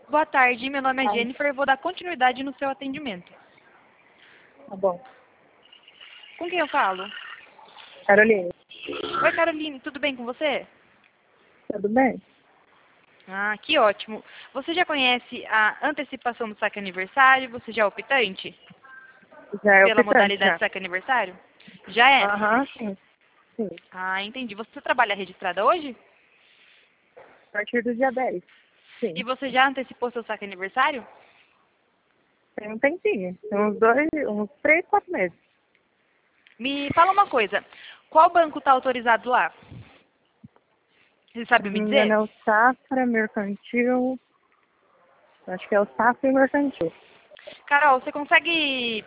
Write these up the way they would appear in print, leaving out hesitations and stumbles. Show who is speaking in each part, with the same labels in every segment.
Speaker 1: Boa tarde, meu nome é
Speaker 2: Ai,
Speaker 1: Jennifer e vou dar continuidade no seu atendimento.
Speaker 2: tá bom.
Speaker 1: Com quem eu falo?
Speaker 2: Caroline,
Speaker 1: Oi, Caroline, tudo bem com você?
Speaker 2: tudo bem?
Speaker 1: Ah, que ótimo. Você já conhece a antecipação do saque aniversário? Você já é optante
Speaker 2: Já é
Speaker 1: pela
Speaker 2: optante,
Speaker 1: modalidade
Speaker 2: já.
Speaker 1: saque aniversário? Já é?
Speaker 2: Aham, sim. Sim.
Speaker 1: Ah, entendi. Você trabalha registrada hoje?
Speaker 2: A partir do dia 10.
Speaker 1: E
Speaker 2: Sim.
Speaker 1: você já antecipou seu saque aniversário?
Speaker 2: Tem um tempinho. Tem uns 3, 4 meses.
Speaker 1: Me fala uma coisa. Qual banco está autorizado lá? Você
Speaker 2: Se
Speaker 1: sabe
Speaker 2: não
Speaker 1: me
Speaker 2: me engano,
Speaker 1: dizer?
Speaker 2: é o Safra Mercantil. Acho que é o Safra Mercantil.
Speaker 1: Carol, você consegue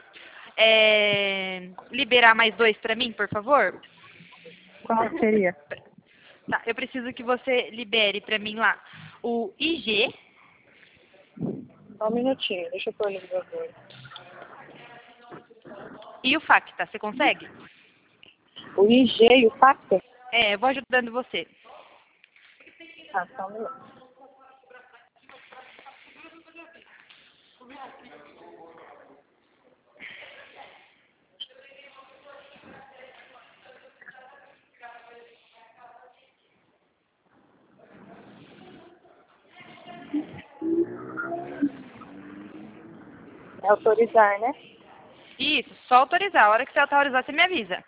Speaker 1: liberar mais dois para mim, por favor?
Speaker 2: Qual seria?
Speaker 1: Tá, eu preciso que você libere para mim lá o IG
Speaker 2: Só um minutinho, deixa eu pôr no gravador.
Speaker 1: e o FACTA. Você consegue?
Speaker 2: O IG e o Pacto?
Speaker 1: É, eu vou ajudando você.
Speaker 2: Ah, só um minuto. É autorizar, né?
Speaker 1: Isso, só autorizar. A hora que você autorizar, você me avisa.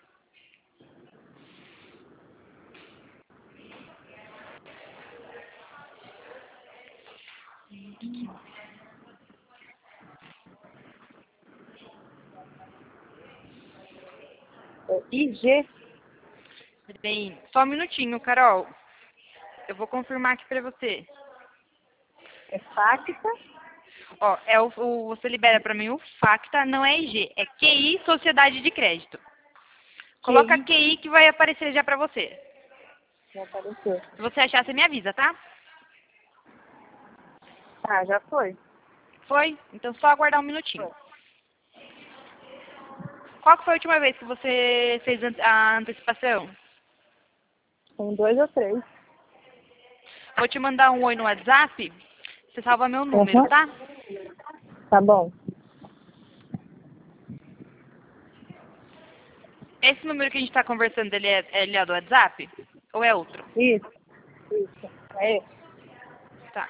Speaker 2: É IG
Speaker 1: Bem, só um minutinho, Carol. Eu vou confirmar aqui pra você.
Speaker 2: é Pacta.
Speaker 1: Ó, você libera pra mim o FACTA, não é IG, é QI Sociedade de Crédito. Coloca
Speaker 2: QI.
Speaker 1: QI que vai aparecer já pra você.
Speaker 2: Já apareceu.
Speaker 1: Se você achar, você me avisa, tá?
Speaker 2: Ah, já foi.
Speaker 1: Foi? Então só aguardar um minutinho.
Speaker 2: Foi.
Speaker 1: Qual que foi a última vez que você fez a antecipação?
Speaker 2: Tem 2 ou 3.
Speaker 1: Vou te mandar um oi no WhatsApp. Você salva meu número,
Speaker 2: Uhum.
Speaker 1: tá?
Speaker 2: Tá bom.
Speaker 1: Esse número que a gente tá conversando, ele é do WhatsApp? Ou é outro?
Speaker 2: Isso, isso. É.
Speaker 1: Tá.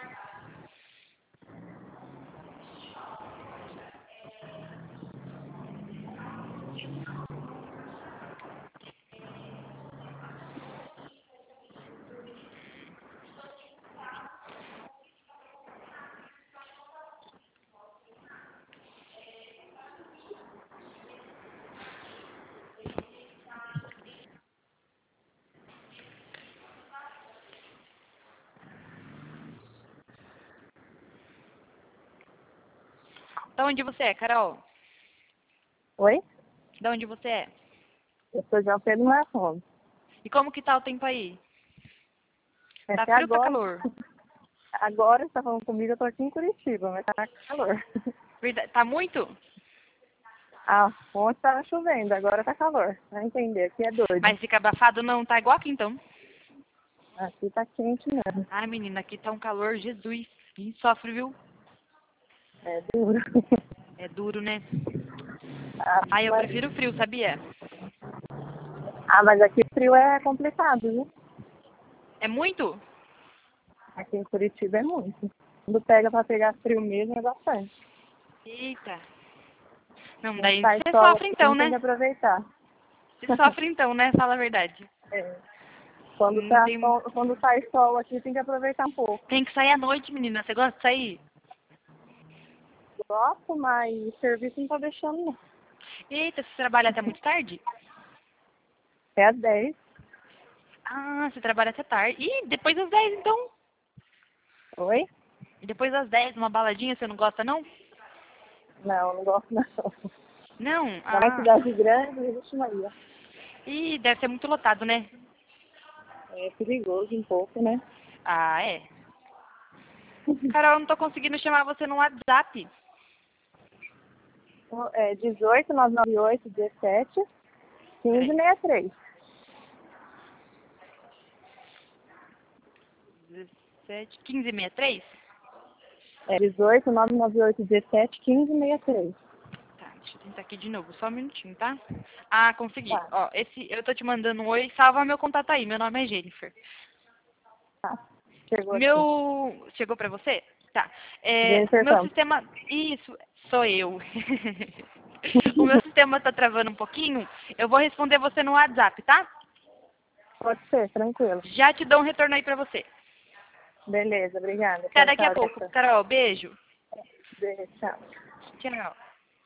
Speaker 1: Da onde você é, Carol?
Speaker 2: Oi?
Speaker 1: Da onde você é?
Speaker 2: Eu sou João Pedro Marcon.
Speaker 1: E como que tá o tempo aí? Tá
Speaker 2: Até
Speaker 1: frio ou tá
Speaker 2: agora,
Speaker 1: calor?
Speaker 2: agora você tá falando comigo, eu tô aqui em Curitiba, mas tá calor.
Speaker 1: Tá muito?
Speaker 2: Ah, ontem tava chovendo, agora tá calor. Vai entender, aqui é doido.
Speaker 1: Mas fica abafado não, tá igual aqui então.
Speaker 2: Aqui tá quente mesmo.
Speaker 1: Ai, menina, aqui tá um calor, Jesus. A gente sofre, viu?
Speaker 2: É duro.
Speaker 1: É duro, né?
Speaker 2: Ah,
Speaker 1: Ai, eu
Speaker 2: mas,
Speaker 1: prefiro frio, sabia?
Speaker 2: mas aqui frio é complicado, viu?
Speaker 1: É muito?
Speaker 2: Aqui em Curitiba é muito. Quando pega pra pegar frio mesmo é bastante.
Speaker 1: Eita. Não,
Speaker 2: Quando
Speaker 1: daí
Speaker 2: sai
Speaker 1: você
Speaker 2: sol
Speaker 1: sofre então,
Speaker 2: assim, tem que
Speaker 1: né?
Speaker 2: aproveitar.
Speaker 1: Você sofre então, né? Fala a verdade.
Speaker 2: É.
Speaker 1: Tem,
Speaker 2: Quando sai sol aqui, tem que aproveitar um pouco.
Speaker 1: tem que sair à noite, menina. Você gosta de sair?
Speaker 2: Gosto, mas o serviço não tá deixando, não.
Speaker 1: Eita, você trabalha até muito tarde?
Speaker 2: É às 10.
Speaker 1: Ah, você trabalha até tarde. Ih, depois das 10, então.
Speaker 2: Oi?
Speaker 1: E depois das 10, uma baladinha, você não gosta, não?
Speaker 2: Não, não gosto não.
Speaker 1: Não?
Speaker 2: Na mais
Speaker 1: Ah.
Speaker 2: cidade grande, existe Maria.
Speaker 1: Ih, deve ser muito lotado, né?
Speaker 2: É perigoso um pouco, né?
Speaker 1: Ah, é. Carol, eu não tô conseguindo chamar você no WhatsApp.
Speaker 2: É 18 998 17 15
Speaker 1: Peraí.
Speaker 2: 63.
Speaker 1: 17, 1563?
Speaker 2: É 18 998 17 15 63.
Speaker 1: Tá, deixa eu tentar aqui de novo, só um minutinho, tá? Ah, consegui.
Speaker 2: Tá,
Speaker 1: Ó, eu tô te mandando um oi, salva meu contato aí, meu nome é Jennifer.
Speaker 2: tá. Chegou aqui.
Speaker 1: Meu... Chegou pra você? Tá. O
Speaker 2: Jennifer
Speaker 1: meu
Speaker 2: Campos.
Speaker 1: sistema... Isso, sou eu. O meu sistema tá travando um pouquinho, eu vou responder você no WhatsApp, tá?
Speaker 2: Pode ser, tranquilo.
Speaker 1: Já te dou um retorno aí pra você.
Speaker 2: Beleza, obrigada.
Speaker 1: Até
Speaker 2: Tchau,
Speaker 1: daqui a
Speaker 2: tchau,
Speaker 1: pouco.
Speaker 2: Jennifer.
Speaker 1: Carol, beijo.
Speaker 2: Beijo, tchau.
Speaker 1: Tchau.